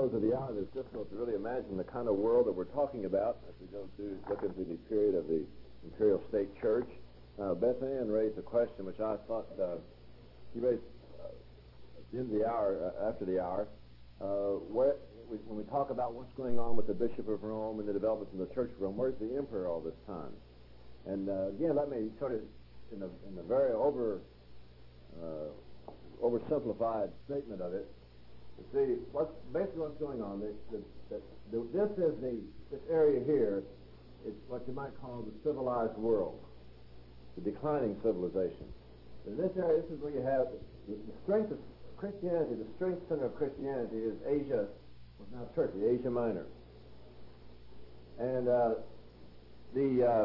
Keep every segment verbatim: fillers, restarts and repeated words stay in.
close of the hour, it's difficult to really imagine the kind of world that we're talking about as we go through, look into the period of the Imperial State Church. Uh, Beth Ann raised a question which I thought uh, she raised uh, at the end of the hour, uh, after the hour, uh, where we, when we talk about what's going on with the Bishop of Rome and the developments in the Church of Rome, where's the Emperor all this time? And uh, again, let me sort of, in a, in a very over, uh, oversimplified statement of it, see, what's basically what's going on. The, the, the, the, this is the this area here. It's what you might call the civilized world, the declining civilization. In this area, this is where you have the, the strength of Christianity. The strength center of Christianity is Asia, well, now Turkey, Asia Minor, and uh, the uh,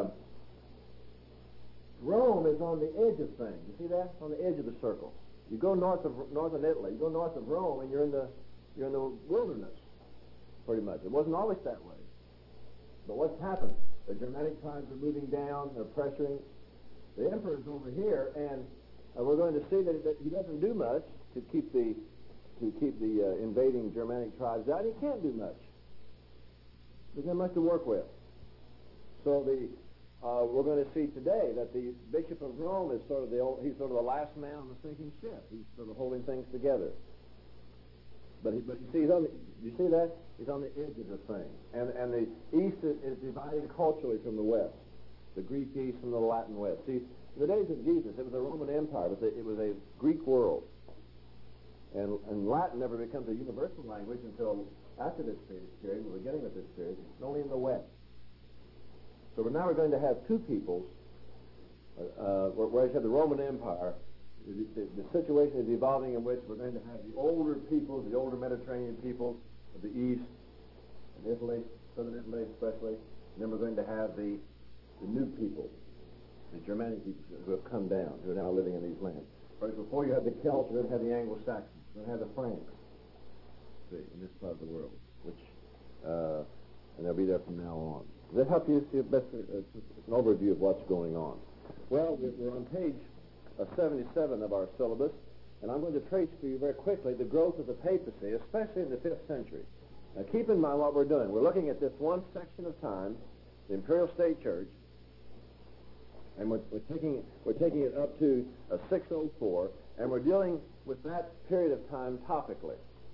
Rome is on the edge of things. You see that? On the edge of the circle. You go north of northern Italy, you go north of Rome, and you're in the you're in the wilderness, pretty much. It wasn't always that way. But what's happened? The Germanic tribes are moving down, they're pressuring. The emperor's over here, and uh, we're going to see that, that he doesn't do much to keep the to keep the uh, invading Germanic tribes out. He can't do much. There's not much to work with. So the Uh, we're going to see today that the Bishop of Rome is sort of the old, he's sort of the last man on the sinking ship. He's sort of holding things together. But he, but you see, he's on the, you see that he's on the edge of the thing, and and the East is, is divided culturally from the West, the Greek East from the Latin West. See, in the days of Jesus, it was a Roman Empire, but it was a Greek world, and and Latin never becomes a universal language until after this period, the beginning of this period, only in the West. So we're now we're going to have two peoples, uh, whereas you have the Roman Empire, the, the, the situation is evolving in which we're going to have the older peoples, the older Mediterranean peoples of the East, and Italy, southern Italy especially, and then we're going to have the, the new people, the Germanic peoples who have come down, who are now living in these lands. Whereas before you had the Celts, you're going to have the Anglo-Saxons, you're going to have the Franks, see, in this part of the world, which, uh, and they'll be there from now on. Does that help you see a best, uh, an overview of what's going on? Well, we're on page uh, seventy-seven of our syllabus, and I'm going to trace for you very quickly the growth of the papacy, especially in the fifth century. Now, keep in mind what we're doing. We're looking at this one section of time, the Imperial State Church, and we're, we're taking we're taking it up to uh, six oh four, and we're dealing with that period of time topically.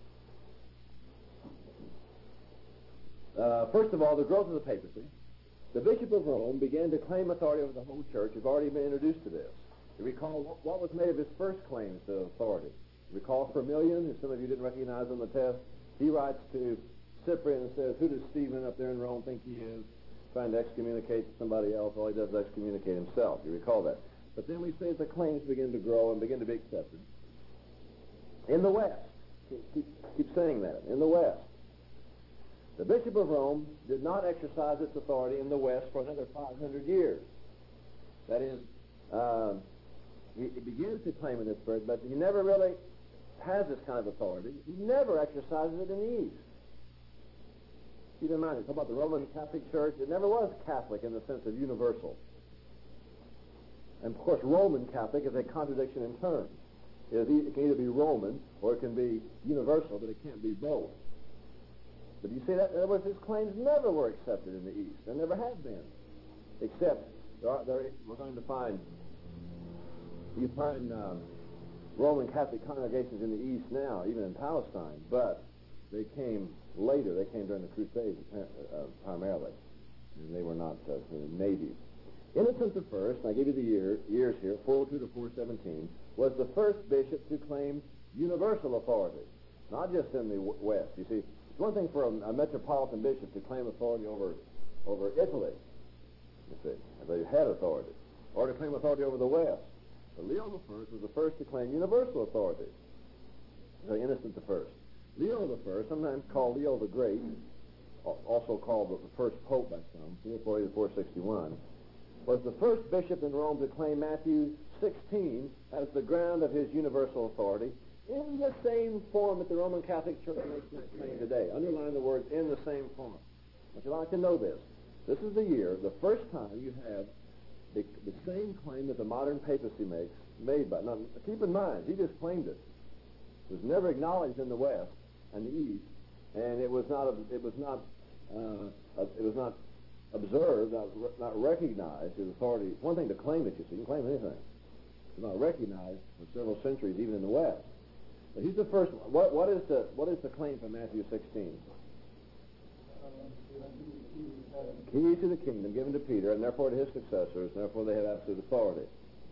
Uh, first of all, the growth of the papacy. The Bishop of Rome began to claim authority over the whole church. We've already been introduced to this. You recall what, what was made of his first claims to authority. You recall Firmilian, who some of you didn't recognize on the test. He writes to Cyprian and says, who does Stephen up there in Rome think he is? Trying to excommunicate somebody else. All he does is excommunicate himself. You recall that. But then we say that the claims begin to grow and begin to be accepted. In the West, keep, keep saying that, in the West, the Bishop of Rome did not exercise its authority in the West for another five hundred years. That is, uh, he, he begins to claim in this period, but he never really has this kind of authority. He never exercises it in the East. Keep in mind, talk about the Roman Catholic Church. It never was Catholic in the sense of universal. And, of course, Roman Catholic is a contradiction in terms. It can either be Roman or it can be universal, but it can't be both. But you see that, in other words, his claims never were accepted in the East. There never have been. Except, there are, there, we're going to find, you find um, Roman Catholic congregations in the East now, even in Palestine, but they came later. They came during the Crusades, uh, primarily. And they were not uh, natives. Innocent the First, and I give you the year, years here, four oh two to four seventeen, was the first bishop to claim universal authority, not just in the w- West. You see, it's one thing for a, a metropolitan bishop to claim authority over over Italy, you see, if they had authority, or to claim authority over the West. But Leo the First was the first to claim universal authority. So Innocent the First. Leo the First, sometimes called Leo the Great, also called the first pope by some, four forty to four sixty-one, was the first bishop in Rome to claim Matthew sixteen as the ground of his universal authority, in the same form that the Roman Catholic Church makes that claim today. Underline the words, in the same form. But you'd like to know this. This is the year, the first time you have the, the same claim that the modern papacy makes, made by, now keep in mind, he just claimed it. It was never acknowledged in the West and the East and it was not it was not uh, it was not observed, not, not recognized as authority. One thing to claim it, you see, you can claim anything. It's not recognized for several centuries, even in the West. But he's the first one. What, what is the what is the claim from Matthew sixteen? Key to the kingdom given to Peter, and therefore to his successors, and therefore they have absolute authority.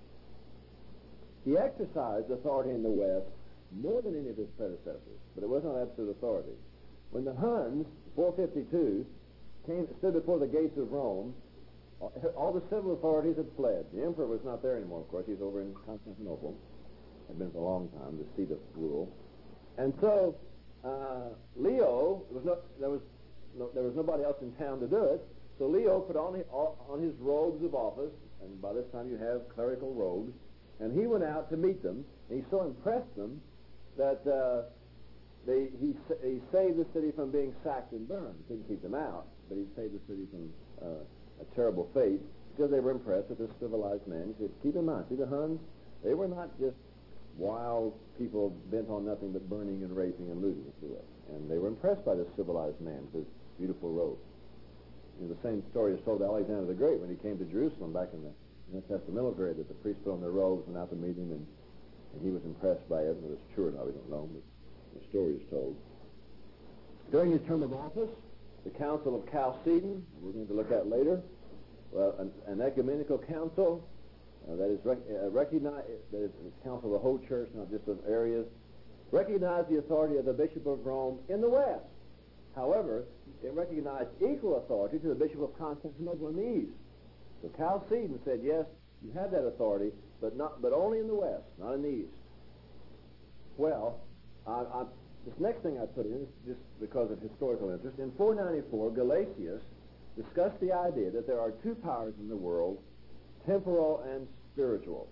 He exercised authority in the West more than any of his predecessors, but it was not absolute authority. When the Huns, four fifty-two, came stood before the gates of Rome, all the civil authorities had fled. The emperor was not there anymore, of course. He's over in Constantinople. Had been for a long time, the seat of rule. And so uh, Leo, there was, no, there, was no, there was nobody else in town to do it, so Leo put on, his, on his robes of office, and by this time you have clerical robes, and he went out to meet them, and he so impressed them that uh, they, he, he saved the city from being sacked and burned. He couldn't keep them out, but he saved the city from uh, a terrible fate because they were impressed with this civilized man. He said, keep in mind, see the Huns? They were not just wild people bent on nothing but burning and raping and looting, if you will. And they were impressed by this civilized man with his beautiful robe. You know, the same story is told of Alexander the Great when he came to Jerusalem back in the, in the Testamental period, that the priests put on their robes and out to meet him, and, and he was impressed by it. Whether it's true or not, we don't know, but the story is told. During his term of office, the Council of Chalcedon, we're going to look at later, well, an, an ecumenical council uh, that is rec- uh, recognized, that is a council of the whole church, not just of areas, recognized the authority of the Bishop of Rome in the West. However, it recognized equal authority to the Bishop of Constantinople in the East. So Chalcedon said, yes, you have that authority, but not, but only in the West, not in the East. Well, I, I, this next thing I put in is just because of historical interest. In four ninety-four, Gelasius discussed the idea that there are two powers in the world, temporal and spiritual.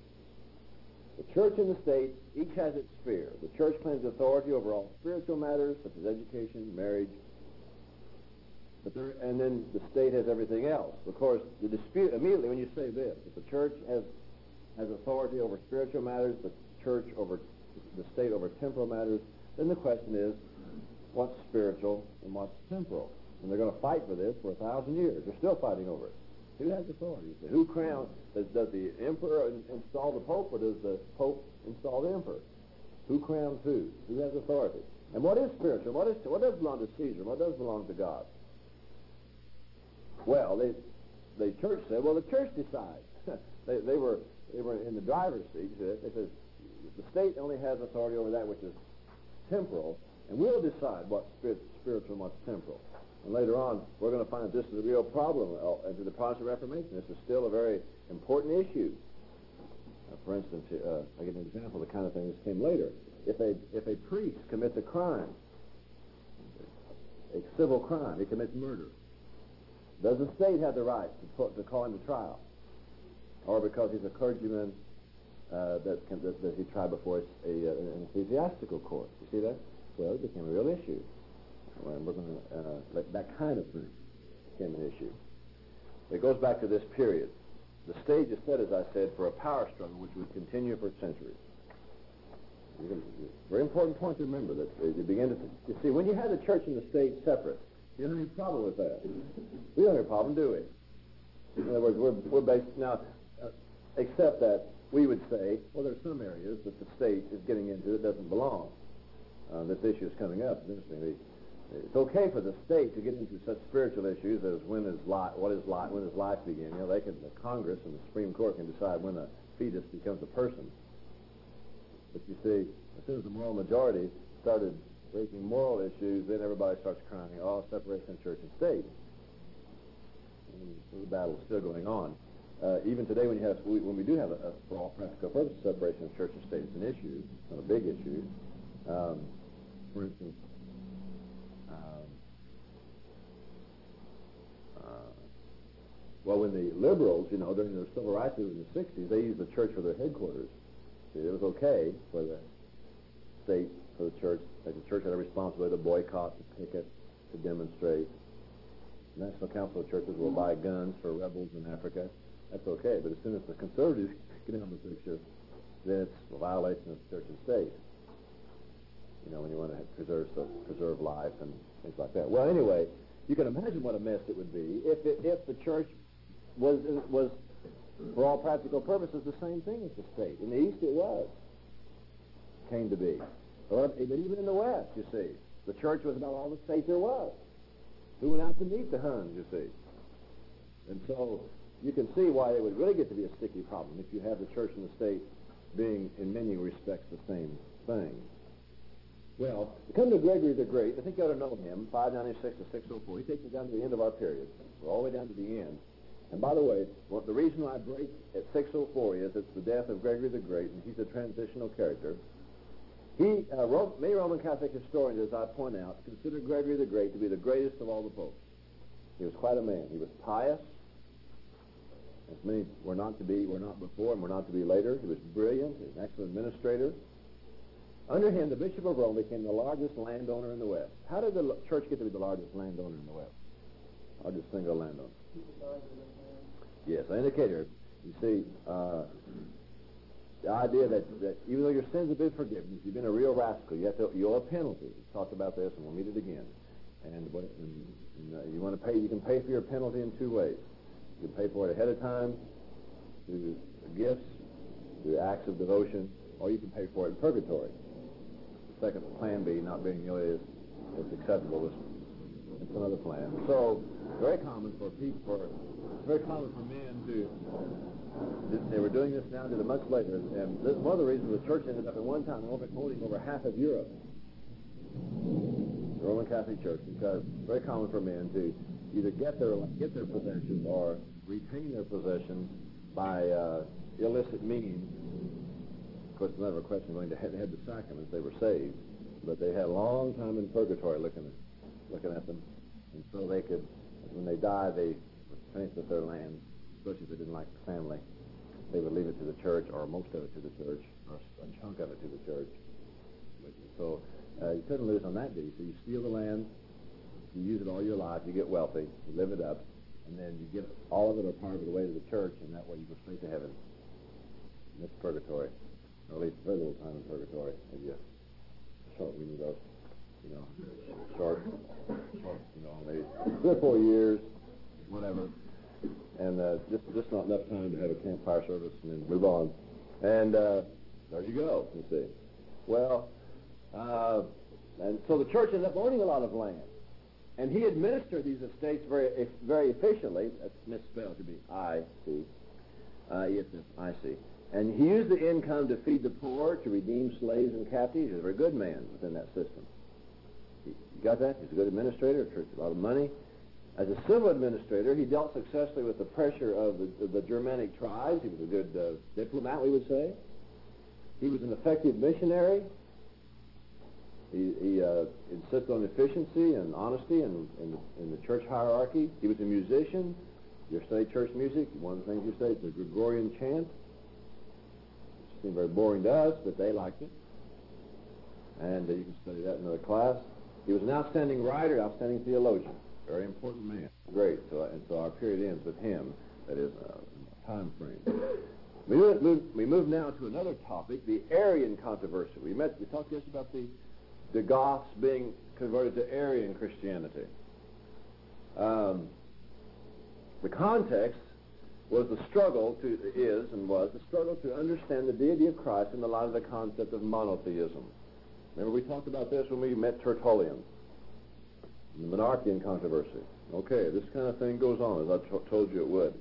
The church and the state each has its sphere. The church claims authority over all spiritual matters, such as education, marriage, but there, and then the state has everything else. Of course, the dispute, immediately when you say this, if the church has, has authority over spiritual matters, the church over, the state over temporal matters, then the question is, what's spiritual and what's temporal? And they're going to fight for this for a thousand years. They're still fighting over it. Who has authority? Who crowns? Does, does the emperor in, install the pope, or does the pope install the emperor? Who crowns who? Who has authority? And what is spiritual? What is what does belong to Caesar? What does belong to God? Well, they, the church said, well, the church decides. they, they were they were in the driver's seat. They said the state only has authority over that which is temporal, and we'll decide what's spiritual and what's temporal. And later on, we're going to find that this is a real problem uh, to the Protestant Reformation. This is still a very important issue. Uh, for instance, uh, I give an example of the kind of thing that came later. If a if a priest commits a crime, a civil crime, he commits murder, does the state have the right to, put, to call him to trial? Or because he's a clergyman, uh, that, can, that, that he tried before a, a, an ecclesiastical court? You see that? Well, it became a real issue. And we're going to, uh, like that kind of thing became an issue. It goes back to this period. The stage is set, as I said, for a power struggle which would continue for centuries. Very important point to remember that you begin to, you see, when you have the church and the state separate, you don't have any problem with that. We don't have a problem, do we? In other words, we're, we're based, now, uh, except that we would say, well, there's some areas that the state is getting into that doesn't belong. Uh, this issue is coming up. Interestingly, it's okay for the state to get into such spiritual issues as when is life, what is life, when does life begin? You know, they can, the Congress and the Supreme Court can decide when a fetus becomes a person. But you see, as soon as the moral majority started raising moral issues, then everybody starts crying, oh, separation of church and state. And the battle is still going on. Uh, even today, when you have, when we do have a, a for all practical purposes, separation of church and state, it's an issue, not a big issue. Um, for instance, um, uh, well, when the liberals, you know, during the civil rights movement in the sixties, they used the church for their headquarters. See, it was okay for the state, for the church, like the church had a responsibility to boycott, to picket, to demonstrate. The National Council of Churches will buy guns for rebels in Africa. That's okay, but as soon as the conservatives get in on the picture, then it's a violation of church and state. you know, when you want to preserve so, preserve life and things like that. Well, anyway, you can imagine what a mess it would be if it, if the church was was for all practical purposes the same thing as the state. In the East, it was came to be, but even in the West, you see, the church was about all the state there was. Who went out to meet the Huns, you see, and so you can see why it would really get to be a sticky problem if you have the church and the state being, in many respects, the same thing. Well, to come to Gregory the Great, I think you ought to know him, five ninety-six to six oh four. He takes us down to the end of our period. We're all the way down to the end. And by the way, well, the reason I break at six oh four is it's the death of Gregory the Great, and he's a transitional character. He, uh, Ro- many Roman Catholic historians, as I point out, consider Gregory the Great to be the greatest of all the popes. He was quite a man. He was pious, as many were not to be, were not before, and were not to be later. He was brilliant. He was an excellent administrator. Under him, the Bishop of Rome became the largest landowner in the West. How did the l- church get to be the largest landowner in the West? Largest single landowner. Yes, I indicate here. You see, uh, the idea that, that even though your sins have been forgiven, if you've been a real rascal, you have to you owe a penalty. We've talked about this, and we'll meet it again. And, and, and uh, you want to pay, you can pay for your penalty in two ways. You can pay for it ahead of time through gifts, through acts of devotion, or you can pay for it in purgatory. The second plan B, not being nearly as, as acceptable as some other plan. So, very common for people, for, it's very common for men to, they were doing this now, did it much later, and this is one of the reasons the church ended up at one time owning over half of Europe, the Roman Catholic Church, because it's very common for men to either get their get their possessions or retain their possessions by uh, illicit means. Of course, it's never a question of going to head, head the sacraments. They were saved, but they had a long time in purgatory looking at, looking at them, and so they could, when they died, they were finished with their land, especially if they didn't like the family. They would leave it to the church, or most of it to the church, or a chunk of it to the church. So uh, you couldn't lose on that duty. So you steal the land, you use it all your life, you get wealthy, you live it up, and then you give all of it or part of it away to the church, and that way you go straight to heaven. And it's purgatory, or at least very little time in purgatory. Maybe a short meaning of, you know, short, short, you know, maybe three or four years, whatever. And uh, just just not enough time to have a campfire service and then move on. And uh, there you go, you see. Well, uh, and so the church ended up owning a lot of land. And he administered these estates very very efficiently. That's misspelled to be I C. Uh, yes, I C. And he used the income to feed the poor, to redeem slaves and captives. He was a very good man within that system. You got that? He's a good administrator, church a lot of money. As a civil administrator, he dealt successfully with the pressure of the, of the Germanic tribes. He was a good uh, diplomat, we would say. He was an effective missionary. He, he uh, insisted on efficiency and honesty in, in, the, in the church hierarchy. He was a musician. You study church music, one of the things you study is the Gregorian chant. It seemed very boring to us, but they liked it. And uh, you can study that in another class. He was an outstanding writer, outstanding theologian. Very important man. Great. So, and so our period ends with him. That is uh, time frame. We move, we move now to another topic, the Arian controversy. We met. We talked just about the the Goths being converted to Arian Christianity. Um, the context was the struggle to is and was the struggle to understand the deity of Christ in the light of the concept of monotheism. Remember, we talked about this when we met Tertullian. The Monarchian controversy. Okay, this kind of thing goes on, as I t- told you it would.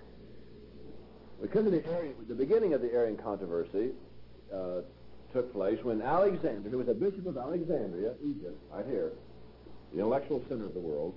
We come to the Arian, the beginning of the Arian controversy uh, took place when Alexander, who was a bishop of Alexandria, Egypt, right here, the intellectual center of the world,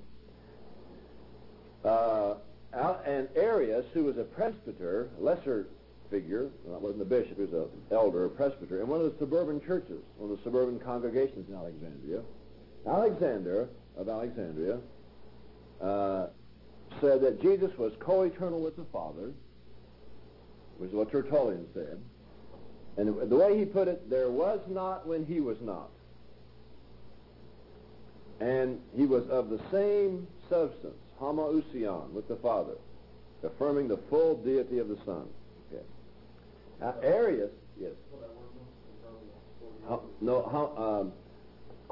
uh, Al- and Arius, who was a presbyter, a lesser figure, well, wasn't a bishop, he was an elder, a presbyter, in one of the suburban churches, one of the suburban congregations in Alexandria. Alexander of Alexandria uh, said that Jesus was co-eternal with the Father, which is what Tertullian said. And the way he put it, there was not when he was not. And he was of the same substance, homoousion, with the Father, affirming the full deity of the Son. Okay. Now, Arius, yes. How, no, how, um,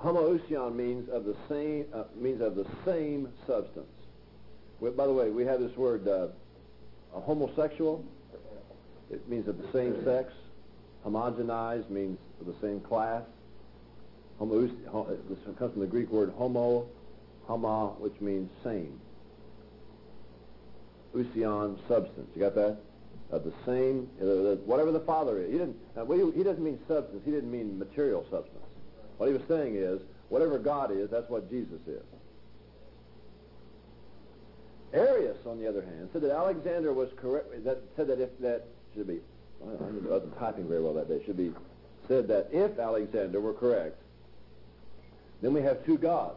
homoousion means of the same uh, means of the same substance. We, by the way, we have this word uh, a homosexual. It means of the same sex. Homogenized means of the same class. Homo, this comes from the Greek word homo, homo, which means same. Ousion, substance. You got that? Of the same, uh, whatever the Father is. He didn't. Uh, he doesn't mean substance. He didn't mean material substance. What he was saying is, whatever God is, that's what Jesus is. Arius, on the other hand, said that Alexander was correct. That said that if that should be, well, I wasn't typing very well that day. Should be said that if Alexander were correct, then we have two gods.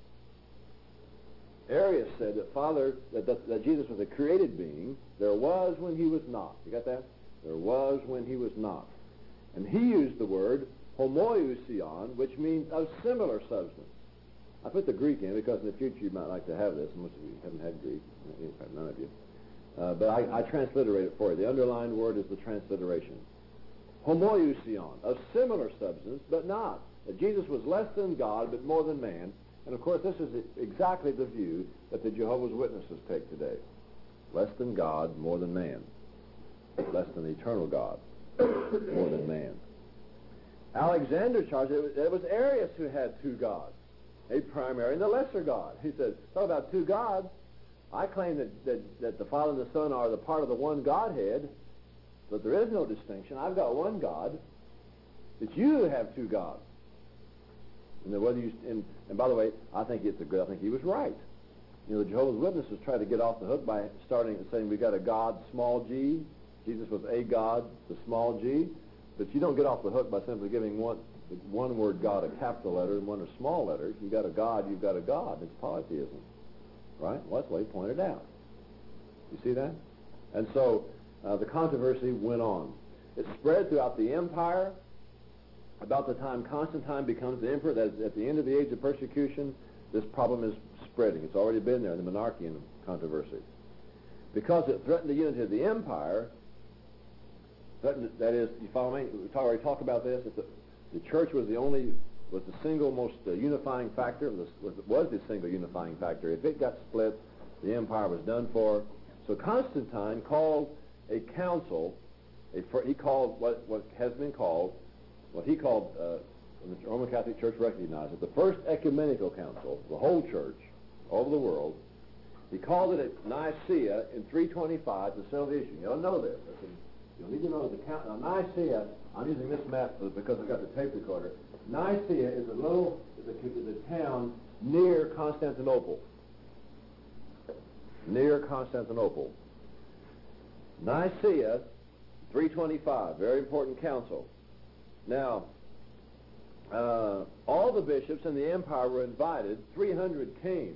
Arius said that Father, that, that, that Jesus was a created being. There was when he was not. You got that? There was when he was not. And he used the word homoousion, which means of similar substance. I put the Greek in because in the future you might like to have this. Most of you haven't had Greek. None of you. Uh, but I, I transliterate it for you. The underlined word is the transliteration. Homoousion, of similar substance, but not. That Jesus was less than God, but more than man. And of course, this is exactly the view that the Jehovah's Witnesses take today. Less than God, more than man. Less than the eternal God, more than man. Alexander charged that it was, it was Arius who had two gods, a primary and a lesser God. He said, talk about two gods. I claim that, that, that the Father and the Son are the part of the one Godhead, but there is no distinction. I've got one God. It's you who have two gods. And whether you and, and by the way, I think it's a good. I think he was right. You know, the Jehovah's Witnesses try to get off the hook by starting and saying we got a God, small g. Jesus was a God, the small g. But you don't get off the hook by simply giving one one word God a capital letter and one a small letter. If you've got a God, you've got a God. It's polytheism, right? Well, that's what he pointed out. You see that? And so uh, the controversy went on. It spread throughout the empire. About the time Constantine becomes the emperor, that is at the end of the age of persecution, this problem is spreading. It's already been there in the monarchian controversy. Because it threatened the unity of the empire, threatened, that is, you follow me? We already talked about this. The, the church was the only, was the single most uh, unifying factor, was, was, was the single unifying factor. If it got split, the empire was done for. So Constantine called a council, a, he called what, what has been called, what he called, uh, the Roman Catholic Church recognized it, the First Ecumenical Council, the whole church, all over the world. He called it at Nicaea in three twenty-five to settle the issue. You don't know this. You'll need to know the count. Now, Nicaea, I'm using this map because I've got the tape recorder. Nicaea is a little, is a, is a town near Constantinople. Near Constantinople. Nicaea, three twenty-five, very important council. Now, uh, all the bishops in the empire were invited. three hundred came.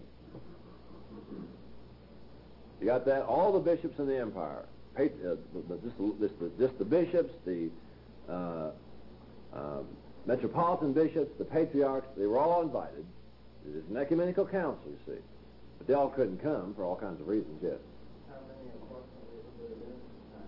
You got that? All the bishops in the empire. Pat- uh, just, just, just the bishops, the uh, um, metropolitan bishops, the patriarchs, they were all invited. It is an ecumenical council, you see. But they all couldn't come for all kinds of reasons, yes. How many approximately would there have been?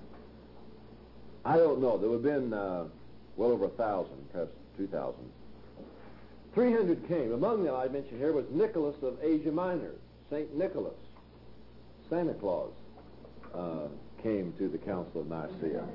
I don't know. There would have been uh, well over a thousand, perhaps two thousand. three hundred came. Among them, I mentioned here, was Nicholas of Asia Minor, Saint Nicholas. Santa Claus uh, came to the Council of Nicaea.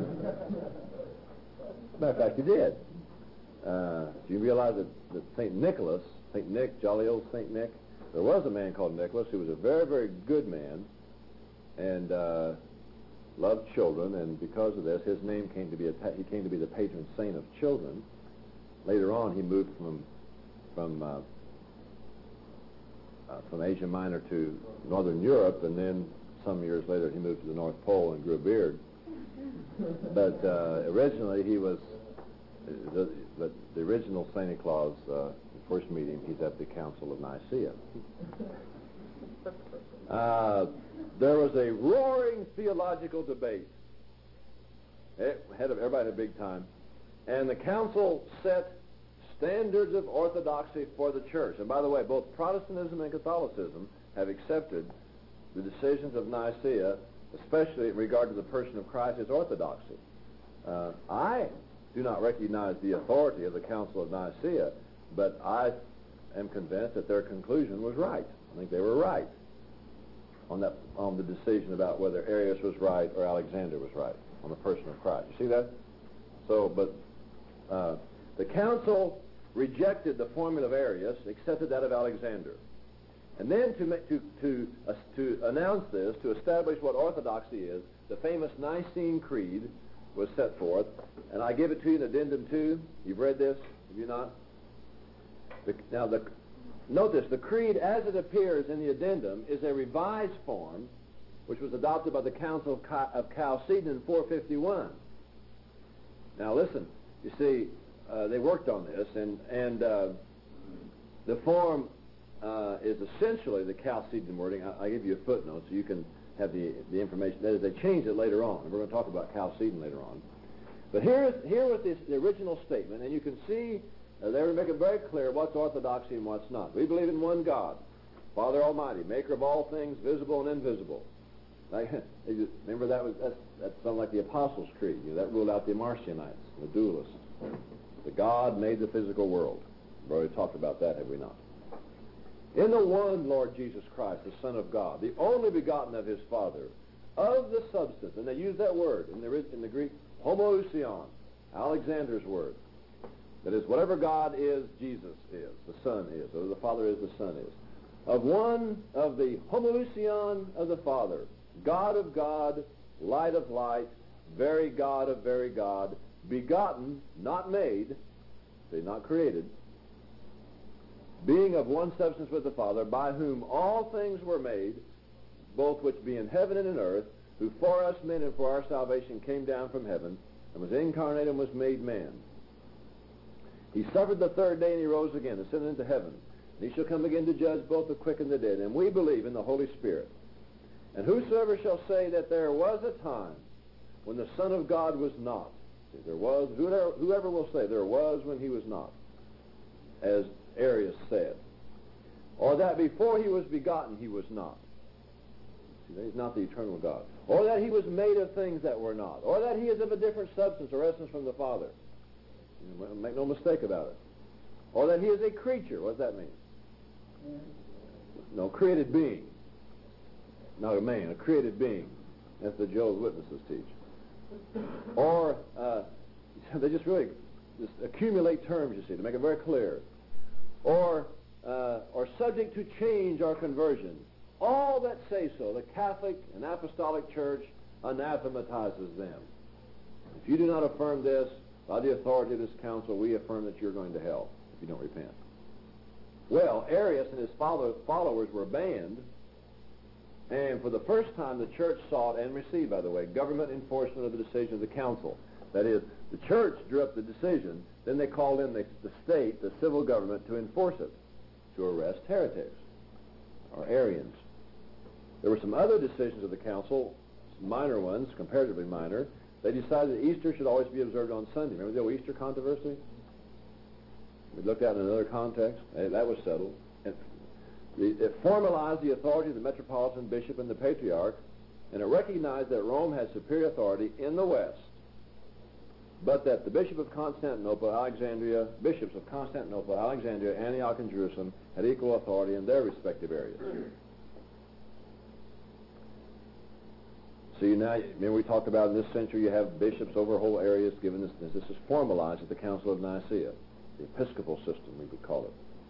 Matter of fact, he did. Uh, do you realize that, that Saint Nicholas, Saint Nick, jolly old Saint Nick, there was a man called Nicholas who was a very, very good man and uh, loved children, and because of this, his name came to be a he came to be the patron saint of children. Later on, he moved from from uh, uh, from Asia Minor to Northern Europe, and then some years later, he moved to the North Pole and grew a beard. But uh, originally, he was the, the, the original Santa Claus. Uh, the first meeting, he's at the Council of Nicaea. Uh, there was a roaring theological debate. It had everybody had a big time, and the council set standards of orthodoxy for the church. And by the way, both Protestantism and Catholicism have accepted the decisions of Nicaea, especially in regard to the person of Christ, as orthodoxy. Uh, I do not recognize the authority of the Council of Nicaea, but I am convinced that their conclusion was right. I think they were right on that on the decision about whether Arius was right or Alexander was right on the person of Christ. You see that? So, but uh, the council rejected the formula of Arius, accepted that of Alexander. And then to make, to to uh, to announce this, to establish what orthodoxy is, the famous Nicene Creed was set forth, and I give it to you in addendum two. You've read this, have you not? The, now, the, notice the creed, as it appears in the addendum, is a revised form, which was adopted by the Council of, Cal- of Chalcedon in four fifty-one. Now, listen. You see, uh, they worked on this, and and uh, the form uh, is essentially the Chalcedon wording. I, I give you a footnote so you can have the the information. That is, they changed it later on, and we're going to talk about Chalcedon later on. But here is here was this, the original statement, and you can see uh, they were making very clear what's orthodoxy and what's not. We believe in one God, Father Almighty, Maker of all things, visible and invisible. Like, just, remember that was that's, that sounded like the Apostles' Creed. You know, that ruled out the Marcionites, the dualists. The God made the physical world. We've already talked about that, have we not? In the one Lord Jesus Christ, the Son of God, the only begotten of his Father, of the substance, and they use that word in the, in the Greek, homoousion, Alexander's word. That is, whatever God is, Jesus is, the Son is, or the Father is, the Son is. Of one, of the homoousion of the Father, God of God, light of light, very God of very God, begotten, not made, say not created, being of one substance with the Father, by whom all things were made, both which be in heaven and in earth, who for us men and for our salvation came down from heaven, and was incarnate and was made man. He suffered the third day, and he rose again, ascended into heaven. And he shall come again to judge both the quick and the dead. And we believe in the Holy Spirit. And whosoever shall say that there was a time when the Son of God was not, see, there was, whoever, whoever will say there was when he was not, as Arius said, or that before he was begotten he was not. See, he's not the eternal God. Or that he was made of things that were not. Or that he is of a different substance or essence from the Father. You know, make no mistake about it. Or that he is a creature. What does that mean? No, created being. Not a man, a created being. That's the Jehovah's Witnesses teach. Or, uh, they just really just accumulate terms, you see, to make it very clear. Or, uh, or subject to change or conversion. All that say so, the Catholic and Apostolic Church anathematizes them. If you do not affirm this, by the authority of this council, we affirm that you're going to hell if you don't repent. Well, Arius and his followers were banned, and for the first time the church sought and received, by the way, government enforcement of the decision of the council. That is, the church drew up the decision, then they called in the, the state, the civil government, to enforce it, to arrest heretics, or Arians. There were some other decisions of the council, minor ones, comparatively minor. They decided that Easter should always be observed on Sunday. Remember the old Easter controversy? We looked at it in another context. Hey, that was settled. It, it formalized the authority of the metropolitan bishop and the patriarch, and it recognized that Rome had superior authority in the West, but that the bishop of Constantinople, Alexandria, bishops of Constantinople, Alexandria, Antioch, and Jerusalem had equal authority in their respective areas. So you now, remember we talked about in this century you have bishops over whole areas given this. This is formalized at the Council of Nicaea, the episcopal system we would call it.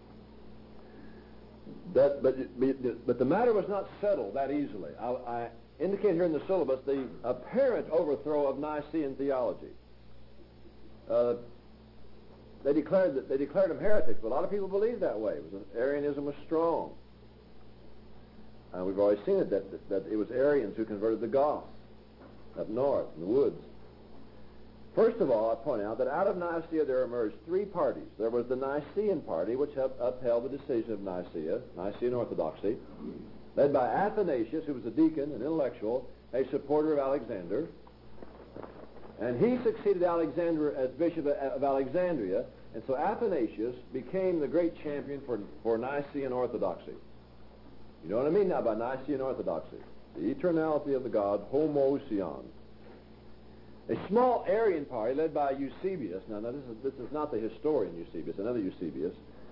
That, but, but the matter was not settled that easily. I, I indicate here in the syllabus the apparent overthrow of Nicene theology. Uh, they declared that they declared them heretics, but a lot of people believed that way. It was, Arianism was strong. Uh, we've already seen it, that, that, that it was Arians who converted the Goths up north in the woods. First of all, I point out that out of Nicaea there emerged three parties. There was the Nicene party, which upheld the decision of Nicaea, Nicene Orthodoxy, led by Athanasius, who was a deacon, an intellectual, a supporter of Alexander. And he succeeded Alexander as Bishop of Alexandria, and so Athanasius became the great champion for, for Nicene Orthodoxy. You know what I mean now by Nicene Orthodoxy? The eternality of the God, homoousion. A small Arian party led by Eusebius, now, now this, is, this is not the historian Eusebius, another Eusebius,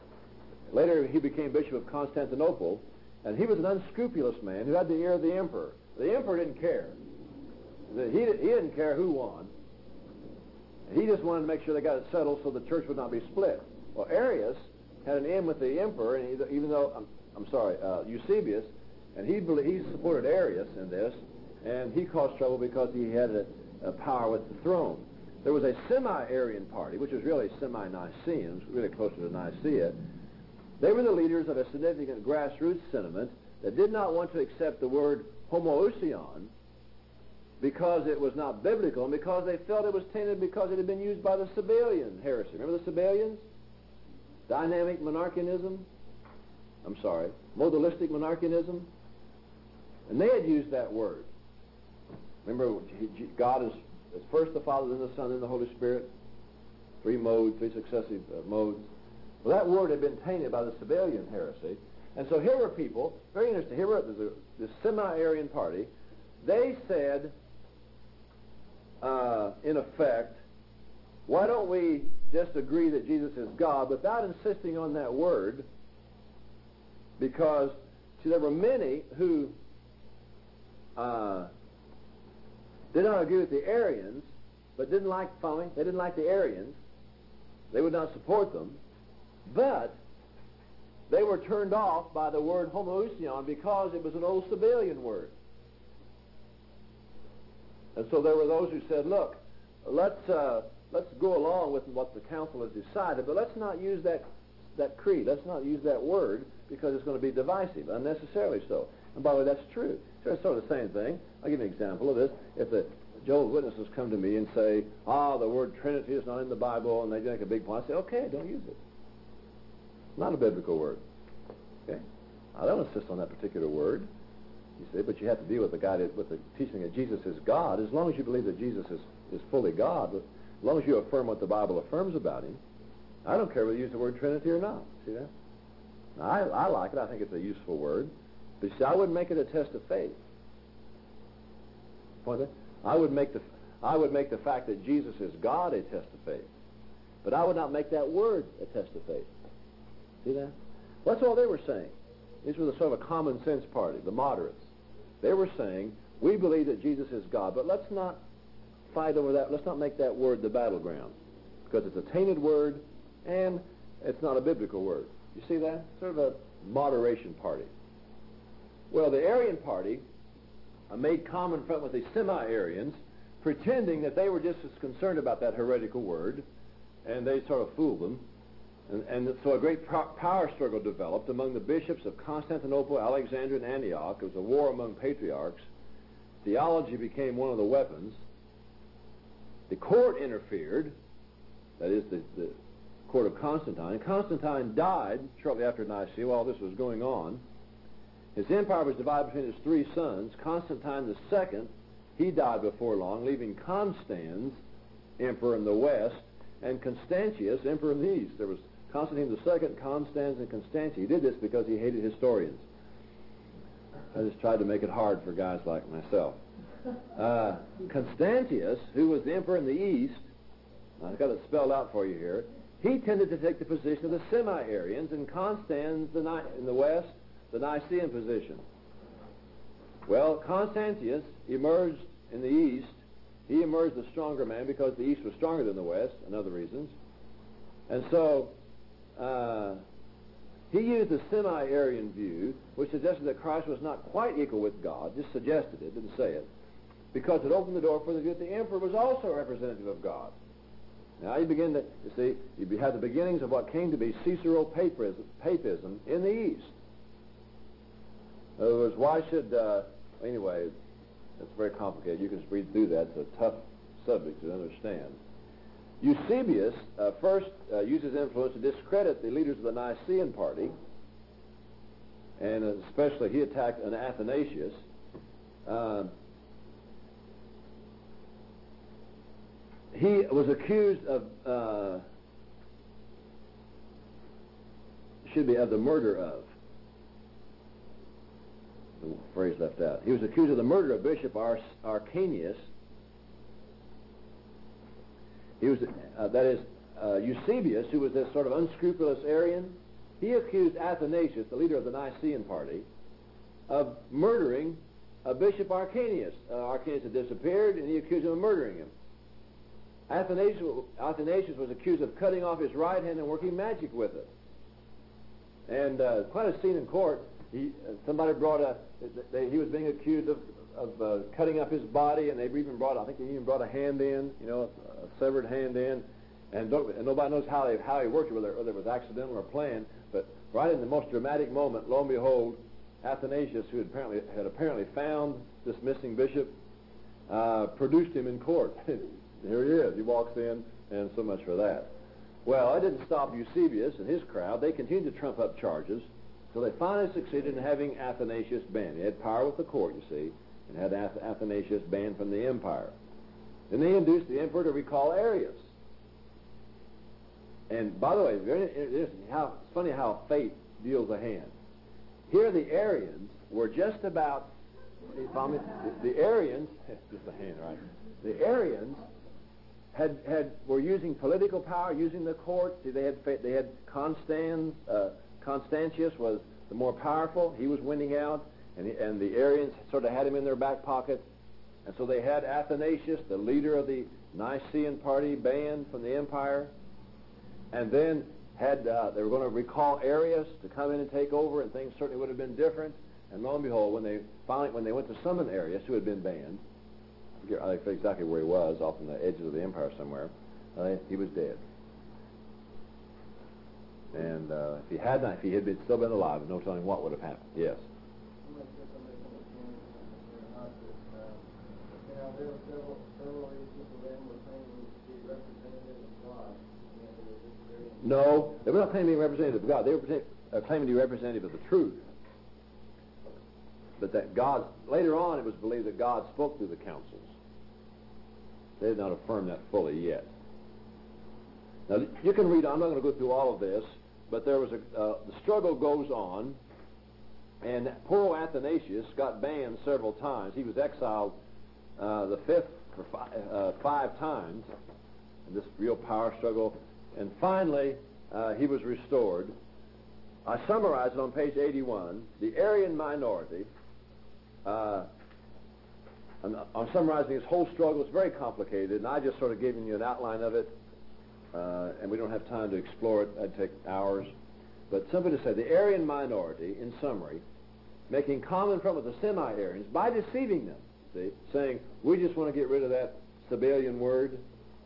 Later, he became Bishop of Constantinople, and he was an unscrupulous man who had the ear of the emperor. The emperor didn't care. The- He, he didn't care who won. He just wanted to make sure they got it settled so the church would not be split. Well, Arius had an in with the emperor, and he, even though, I'm, I'm sorry, uh, Eusebius, and he, believed, he supported Arius in this, and he caused trouble because he had a, a power with the throne. There was a semi-Arian party, which was really semi-Nicaeans, really closer to Nicaea. They were the leaders of a significant grassroots sentiment that did not want to accept the word homoousion because it was not biblical and because they felt it was tainted because it had been used by the Sabellian heresy. Remember the Sabellians? Dynamic monarchianism? I'm sorry, modalistic monarchianism? And they had used that word. Remember, God is, is first the Father, then the Son, then the Holy Spirit. Three modes, three successive uh, modes. Well, that word had been tainted by the Sabellian heresy. And so here were people, very interesting, here were the, the semi-Arian party. They said, uh, in effect, why don't we just agree that Jesus is God without insisting on that word? Because, see, there were many who uh, did not agree with the Arians, but didn't like following. They didn't like the Arians. They would not support them. But they were turned off by the word homoousion because it was an old Sabellian word. And so there were those who said, look, let's uh, let's go along with what the council has decided, but let's not use that that creed. Let's not use that word because it's going to be divisive, unnecessarily so. And by the way, that's true. So it's sort of the same thing. I'll give you an example of this. If the Jehovah's Witnesses come to me and say, ah, the word Trinity is not in the Bible, and they make a big point, I say, okay, don't use it. Not a biblical word. Okay? I don't insist on that particular word, you see, but you have to deal with the guy that, with the teaching that Jesus is God. As long as you believe that Jesus is, is fully God, as long as you affirm what the Bible affirms about him, I don't care whether you use the word Trinity or not. See that? Now, I, I like it. I think it's a useful word. But you see, I wouldn't make it a test of faith. Point that? I would make the I would make the fact that Jesus is God a test of faith. But I would not make that word a test of faith. See that? Well, that's all they were saying. These were the sort of a common sense party, the moderates. They were saying, we believe that Jesus is God, but let's not fight over that. Let's not make that word the battleground, because it's a tainted word and it's not a biblical word. You see that? Sort of a moderation party. Well, the Arian party uh, made common front with the semi-Arians, pretending that they were just as concerned about that heretical word, and they sort of fooled them. And, and so a great pro- power struggle developed among the bishops of Constantinople, Alexandria, and Antioch. It was a war among patriarchs. Theology became one of the weapons. The court interfered, that is, the, the court of Constantine. Constantine died shortly after Nicaea while this was going on. His empire was divided between his three sons. Constantine the Second, he died before long, leaving Constans, emperor in the west, and Constantius, emperor in the east. There was Constantine the Second, Constans, and Constantius. He did this because he hated historians. I just tried to make it hard for guys like myself. Uh, Constantius, who was the emperor in the east, I've got it spelled out for you here, he tended to take the position of the semi-Arians, and Constans the Ni- in the west, the Nicaean position. Well, Constantius emerged in the east. He emerged the stronger man because the east was stronger than the west, and other reasons. And so uh, he used the semi-Arian view, which suggested that Christ was not quite equal with God, just suggested it, didn't say it, because it opened the door for the view that the emperor was also a representative of God. Now you begin to, you see, you have the beginnings of what came to be Caesaro-Papism Papism in the east. In other words, why should, uh, anyway, it's very complicated. You can just read through that. It's a tough subject to understand. Eusebius uh, first uh, used his influence to discredit the leaders of the Nicene party, and especially he attacked an Athanasius. Uh, he was accused of, uh, should be of the murder of. The phrase left out. He was accused of the murder of Bishop Ar- Arcanius. He was, uh, that is, uh, Eusebius, who was this sort of unscrupulous Arian, he accused Athanasius, the leader of the Nicene party, of murdering uh, Bishop Arcanius. Uh, Arcanius had disappeared, and he accused him of murdering him. Athanasius, Athanasius was accused of cutting off his right hand and working magic with it. And uh, quite a scene in court. He, uh, somebody brought a, they, he was being accused of, of uh, cutting up his body, and they even brought, I think they even brought a hand in, you know, a, a severed hand in. And, don't, and nobody knows how, they, how he worked it, whether, whether it was accidental or planned. But right in the most dramatic moment, lo and behold, Athanasius, who had apparently, had apparently found this missing bishop, uh, produced him in court. Here he is. He walks in, and so much for that. Well, it didn't stop Eusebius and his crowd. They continued to trump up charges, so they finally succeeded in having Athanasius banned. He had power with the court, you see, and had Ath- Athanasius banned from the empire. Then they induced the emperor to recall Arius. And by the way, very interesting how, it's funny how fate deals a hand. Here the Arians were just about, you follow me? The, the Arians, just a hand, right? The Arians had had were using political power, using the court. See, they had they had Constans, uh, Constantius was the more powerful. He was winning out, and the, and the Arians sort of had him in their back pocket, and so they had Athanasius, the leader of the Nicene party, banned from the empire, and then had uh, they were going to recall Arius to come in and take over, and things certainly would have been different. And lo and behold, when they finally when they went to summon Arius, who had been banned. I forget exactly where he was, off on the edges of the empire somewhere. Uh, he was dead. And uh, if he had not, if he had been, still been alive, no telling what would have happened. Yes. You know, there were several, several of these people then were claiming to be representatives of God. You know, they were just very... No, they were not claiming to be representative of God. They were present, uh, claiming to be representative of the truth. But that God, later on it was believed that God spoke through the councils. They did not affirm that fully yet. Now, you can read, I'm not going to go through all of this, but there was a, uh, the struggle goes on, and poor Athanasius got banned several times. He was exiled uh, the fifth for five, uh, five times in this real power struggle, and finally uh, he was restored. I summarize it on page eighty-one. The Arian minority, uh, I'm, I'm summarizing this whole struggle. It's very complicated, and I just sort of giving you an outline of it, uh, and we don't have time to explore it. That'd take hours. But simply to say, the Arian minority, in summary, making common front with the semi-Arians by deceiving them, see, saying, we just want to get rid of that Sabellian word,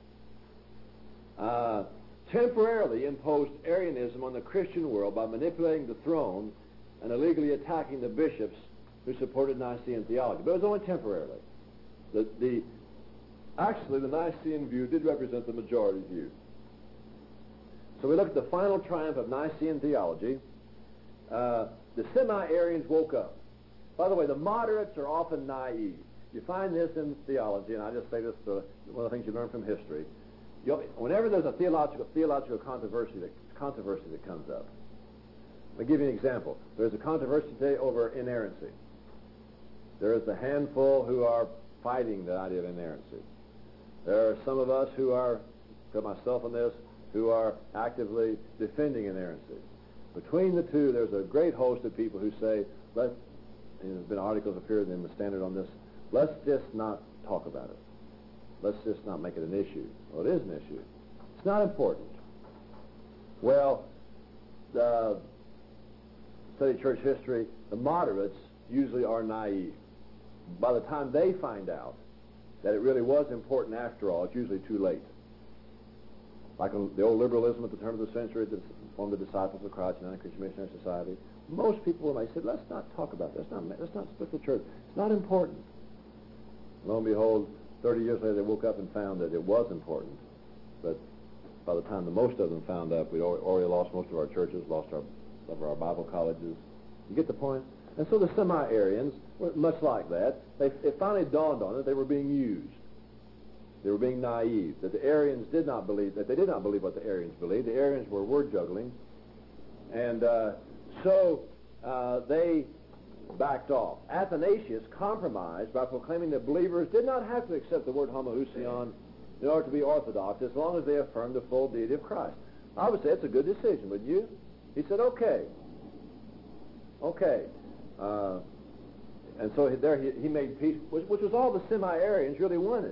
uh, temporarily imposed Arianism on the Christian world by manipulating the throne and illegally attacking the bishops who supported Nicene theology. But it was only temporarily. The, the, actually, the Nicene view did represent the majority view. So we look at the final triumph of Nicene theology. Uh, the semi-Arians woke up. By the way, the moderates are often naive. You find this in theology, and I just say this, uh, one of the things you learn from history. You'll, whenever there's a theological theological controversy that, controversy that comes up, I'll give you an example. There's a controversy today over inerrancy. There is a handful who are fighting the idea of inerrancy. There are some of us who are, put myself on this, who are actively defending inerrancy. Between the two, there's a great host of people who say, let's, and there's been articles appeared in the Standard on this, let's just not talk about it. Let's just not make it an issue. Well, it is an issue. It's not important. Well, the study church history, the moderates usually are naive. By the time they find out that it really was important after all, it's usually too late. Like the old liberalism at the turn of the century that formed the disciples of Christ and Christian Missionary Society, most people, when they said, let's not talk about this, let's not, let's not split the church, it's not important. Lo and behold, thirty years later, they woke up and found that it was important. But by the time the most of them found out, we'd already lost most of our churches, lost our, some of our Bible colleges. You get the point? And so the semi-Arians were much like that. They, it finally dawned on them that they were being used. They were being naive, that the Arians did not believe, that they did not believe what the Arians believed. The Arians were word juggling. And uh, so uh, they backed off. Athanasius compromised by proclaiming that believers did not have to accept the word homoousion in order to be orthodox as long as they affirmed the full deity of Christ. I would say it's a good decision, would you? He said, okay. Okay. Uh, and so there he, he made peace, which, which was all the semi-Arians really wanted.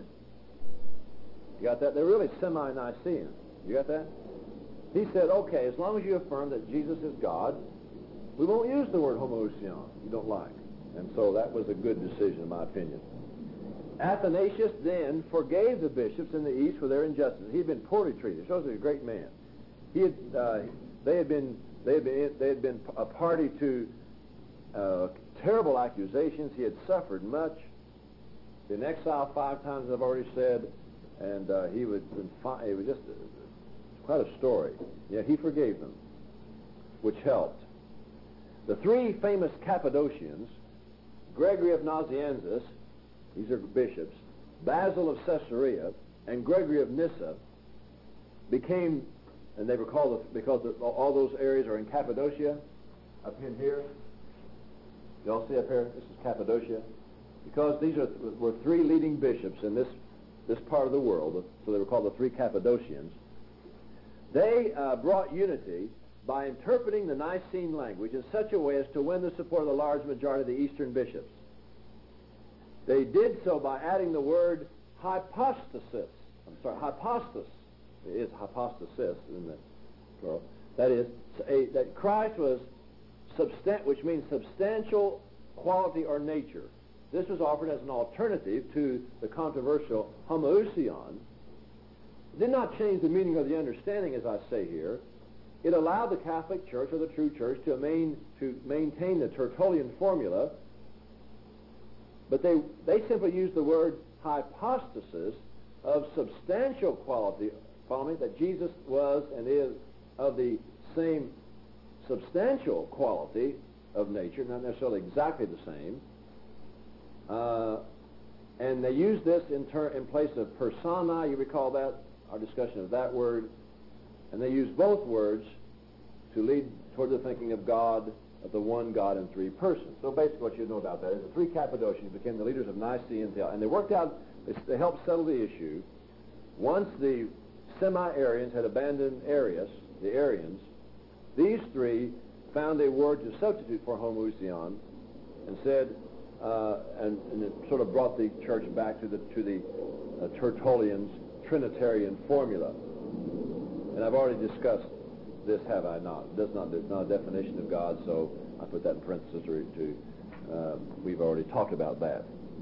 You got that? They're really semi-Nicaean. You got that? He said, okay, as long as you affirm that Jesus is God, we won't use the word homoousion you don't like. And so that was a good decision, in my opinion. Athanasius then forgave the bishops in the East for their injustice. He had been poorly treated. It shows he was a great man. He had, uh, they had been, they had been, they had been a party to uh, terrible accusations. He had suffered much. Been exiled five times, as I've already said, and uh, he would. Been fi- it was just uh, quite a story. Yet he forgave them, which helped. The three famous Cappadocians, Gregory of Nazianzus, these are bishops, Basil of Caesarea, and Gregory of Nyssa, became, and they were called, because all those areas are in Cappadocia, up in here. You all see up here? This is Cappadocia. Because these are, were three leading bishops in this, this part of the world, so they were called the three Cappadocians. They uh, brought unity by interpreting the Nicene language in such a way as to win the support of the large majority of the Eastern bishops. They did so by adding the word hypostasis. I'm sorry, hypostas. It is hypostasis, isn't it? Plural. That is, a, that Christ was, substan- which means substantial quality or nature. This was offered as an alternative to the controversial homoousion. It did not change the meaning of the understanding, as I say here. It allowed the Catholic Church, or the true Church, to, main, to maintain the Tertullian formula, but they, they simply used the word hypostasis of substantial quality, follow me, that Jesus was and is of the same substantial quality of nature, not necessarily exactly the same. Uh, and they used this in, ter- in place of persona. You recall that, our discussion of that word. And they used both words to lead toward the thinking of God, of the one God in three persons. So basically what you know about that is the three Cappadocians became the leaders of Nicene theology. And they worked out, they, they helped settle the issue. Once the semi-Arians had abandoned Arius, the Arians, these three found a word to substitute for homoousion and said, uh, and, and it sort of brought the church back to the, to the uh, Tertullian's Trinitarian formula. And I've already discussed this, have I not? That's not, not a definition of God, so I put that in parentheses to, to uh, we've already talked about that.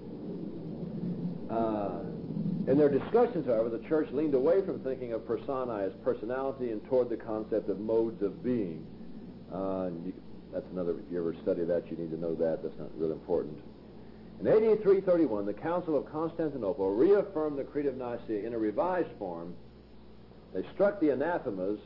Uh, in their discussions, however, the church leaned away from thinking of persona as personality and toward the concept of modes of being. Uh, and you, that's another, if you ever study that, you need to know that. That's not really important. In A D three thirty-one, the Council of Constantinople reaffirmed the Creed of Nicaea in a revised form. They struck the anathemas,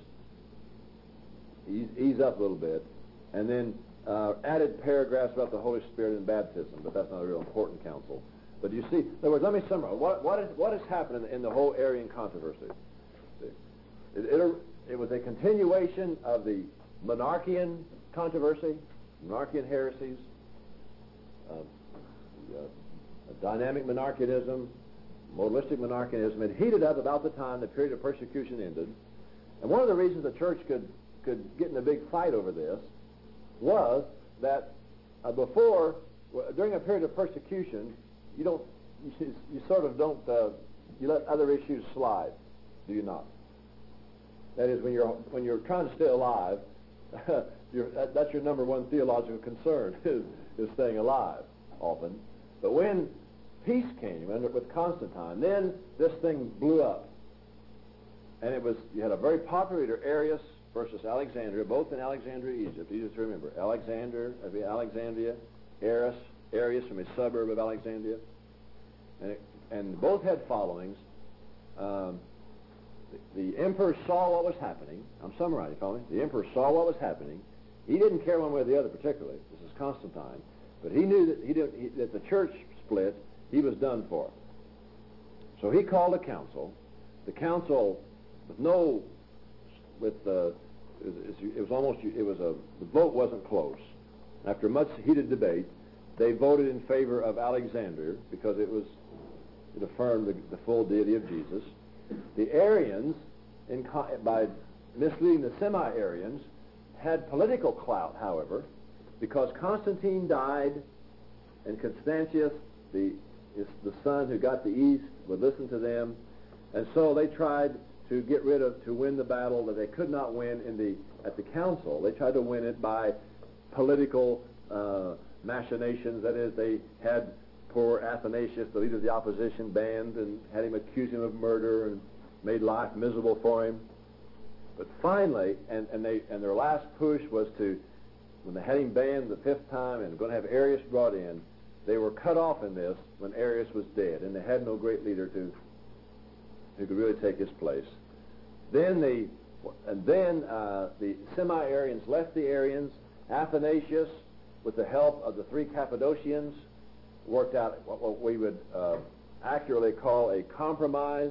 ease, ease up a little bit, and then uh, added paragraphs about the Holy Spirit and baptism, but that's not a real important council. But you see, in other words, let me summarize. What, what, is, what has happened in, in the whole Arian controversy? It, it, it was a continuation of the monarchian controversy, monarchian heresies, uh, uh, dynamic monarchianism, modalistic monarchianism. It heated up about the time the period of persecution ended. And one of the reasons the church could, could get in a big fight over this was that uh, before, w- during a period of persecution, you don't, you, you sort of don't, uh, you let other issues slide, do you not? That is, when you're, when you're trying to stay alive, you're, that, that's your number one theological concern, is, is staying alive, often. But when peace came and with Constantine, then this thing blew up. And it was, you had a very popular leader, Arius versus Alexandria, both in Alexandria, Egypt. Easy to remember. Alexander, Alexandria, Arius, Arius from a suburb of Alexandria. And, it, and both had followings. Um, the, the emperor saw what was happening. I'm summarizing, follow me. The emperor saw what was happening. He didn't care one way or the other particularly. This is Constantine. But he knew that, he did, he, that the church split. He was done for. So he called a council. The council, with no, with uh, it, it was almost, it was a, the vote wasn't close. After much heated debate, they voted in favor of Alexander because it was, it affirmed the, the full deity of Jesus. The Arians, in, by misleading the semi-Arians, had political clout, however, because Constantine died, and Constantius, the, is the son who got the East, would listen to them, and so they tried to get rid of, to win the battle that they could not win in the at the council. They tried to win it by political uh, machinations. That is, they had poor Athanasius, the leader of the opposition, banned and had him accuse him of murder and made life miserable for him. But finally, and, and they and their last push was to, when they had him banned the fifth time and going to have Arius brought in, they were cut off in this when Arius was dead, and they had no great leader to who could really take his place. Then the and then uh, the semi-Arians left the Arians. Athanasius, with the help of the three Cappadocians, worked out what, what we would uh, accurately call a compromise.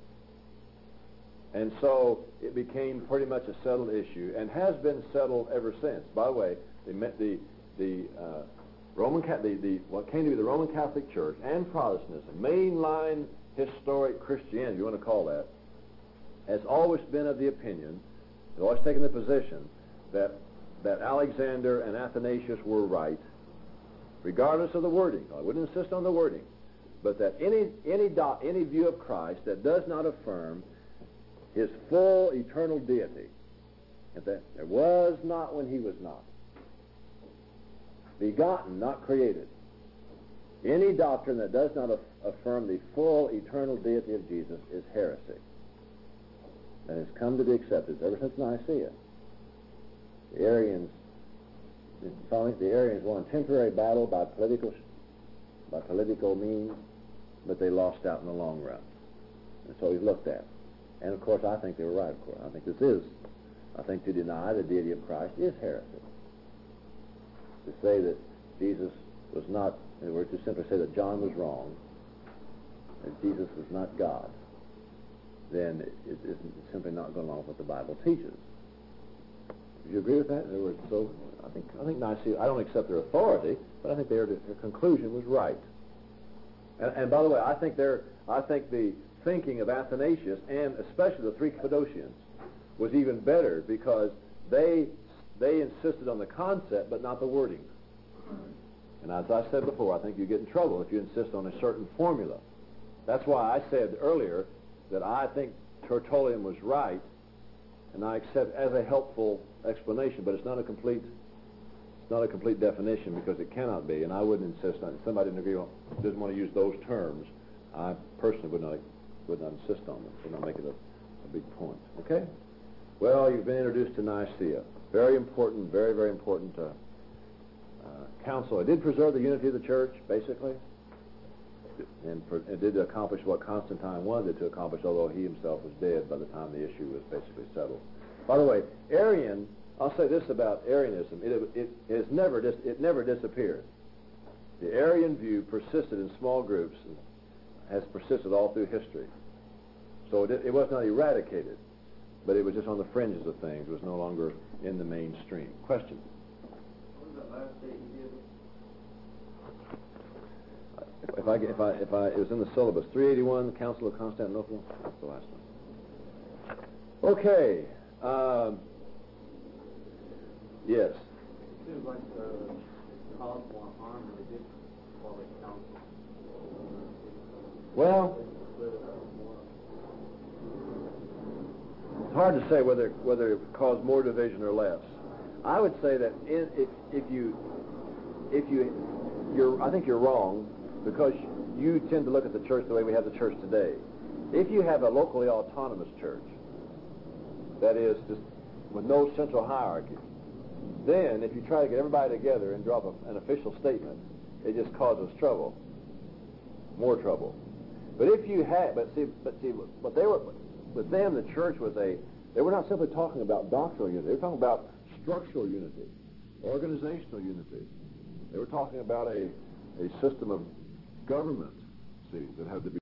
And so it became pretty much a settled issue, and has been settled ever since. By the way, the the the uh, Roman the, the what came to be the Roman Catholic Church and Protestantism, mainline historic Christianity, if you want to call that, has always been of the opinion, has always taken the position that that Alexander and Athanasius were right, regardless of the wording. I wouldn't insist on the wording, but that any any do, any view of Christ that does not affirm his full eternal deity, and that there was not when he was not, begotten, not created. Any doctrine that does not af- affirm the full eternal deity of Jesus is heresy. That has come to be accepted ever since Nicaea. The Arians, the Arians won a temporary battle by political, by political means, but they lost out in the long run. And so he's looked at. And of course, I think they were right, of course. I think this is, I think to deny the deity of Christ is heresy. To say that Jesus was not, in other words, to simply say that John was wrong, that Jesus was not God, then it, it isn't simply not going along with what the Bible teaches. Do you agree with that? In other words, so I think I think Nicaea, I don't accept their authority, but I think their, their conclusion was right. And, and by the way, I think their I think the thinking of Athanasius, and especially the three Cappadocians, was even better, because they they insisted on the concept but not the wording. And as I said before, I think you get in trouble if you insist on a certain formula. That's why I said earlier that I think Tertullian was right, and I accept as a helpful explanation, but it's not a complete it's not a complete definition, because it cannot be, and I wouldn't insist on it. If somebody didn't agree on, doesn't want to use those terms, I personally would not would not insist on them, would not make it a, a big point. Okay? Well, you've been introduced to Nicaea. Very important, very, very important uh, uh, council. It did preserve the unity of the church, basically, and for, it did accomplish what Constantine wanted it to accomplish, although he himself was dead by the time the issue was basically settled. By the way, Arian, I'll say this about Arianism, it, it, it, has never dis, it never disappeared. The Arian view persisted in small groups, and has persisted all through history. So it, it was not eradicated, but it was just on the fringes of things. It was no longer in the mainstream. Question? What was that last date you gave? If I, if I, if I, it was in the syllabus. three eighty-one, the Council of Constantinople. That's the last one. Okay. Um, yes. It seems like the cause more harm than it did call it council. Well, it's hard to say whether whether it caused more division or less. I would say that in, if if you if you you're I think you're wrong, because you tend to look at the church the way we have the church today. If you have a locally autonomous church, that is, just with no central hierarchy, then if you try to get everybody together and drop a, an official statement, it just causes trouble, more trouble. But if you had, but see, but see, what they were, with them, the church was a, they were not simply talking about doctrinal unity. They were talking about structural unity, organizational unity. They were talking about a, a system of government, see, that had to be